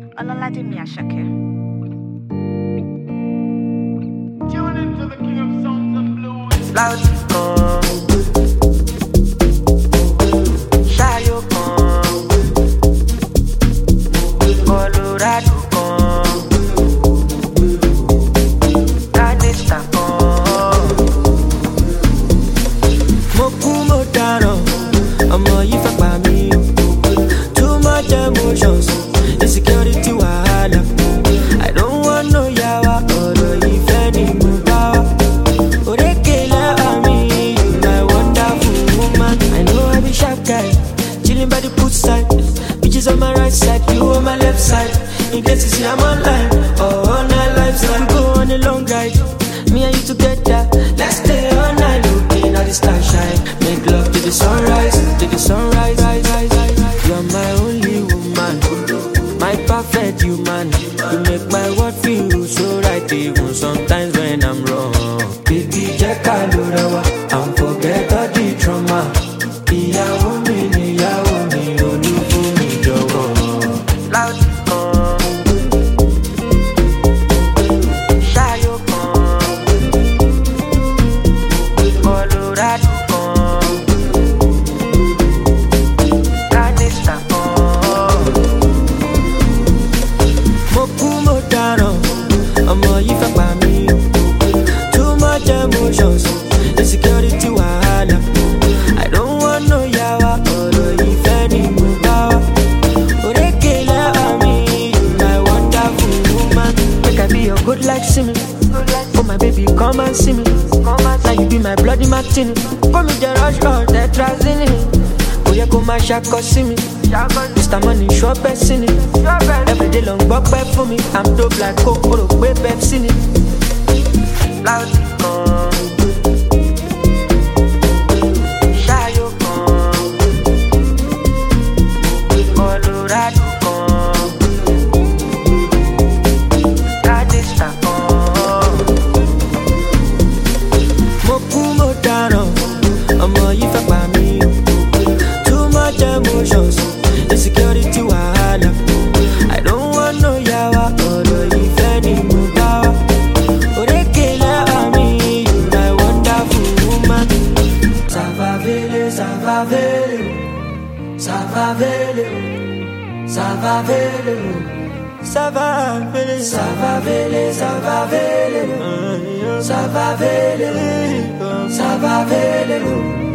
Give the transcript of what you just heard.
Olaladimi Ashake. Tune into the king of songs and blues. Loud Shayo Colorado Canista Mokumo Dano Amo Yifa Pami Too much emotions Insecurity wahala I don't want no yawa Oro ife ni mubawa Orekela ami You my wonderful woman I know I be sharp guy Chilling by the poolside Bitches on my right side You on my left side In case you see I'm online Oh, on my lifestyle We go on a long ride Me and you together Let's stay all night Looking at the starshine Make love to the sunrise To the sunrise You're my only woman My perfect human You make my world feel so right Even sometimes when I'm wrong Baby, check out and forget all the trauma Ìyàwó mi níyàwó mi olúfún mi jọ̀wọ́. Loud Ṣáyó Colorado Canista Mo kú mo dáràn ọmọ yìí fẹ́ pa mí. Too much emotions insecurity wahala. I don't want no yawa ọ̀rọ̀ ìfẹ́ ni mo bá wá. Orékèlè àmì you my wonderful woman. Make I be your good like Simi. Oh my baby come and see me. Now you be my bloody martini. Call me the rush on the trazini. Kò yẹ kó máa ṣakọ sí mi. Mr. Money ṣọ́ bẹ́ẹ̀ sí ni. Everyday ló ń gbọ́ pẹ́ fún mi. I'm dope like coke, o rò pé Pepsi ni. Loud Ṣáyó Colorado Canista Mo kú mo dáràn ọmọ yìí fẹ́ pa mí. Too much emotions insecurity wahala. I don't want no yawa ọ̀rọ̀ ìfẹ́ ni mo bá wá. Orékèlè àmì you my wonderful woman. Ça va vele, ça va vele, ça va vele, ça va vele, ça va vele, ça va vele, ça va vele, ça va vele, ça va vele.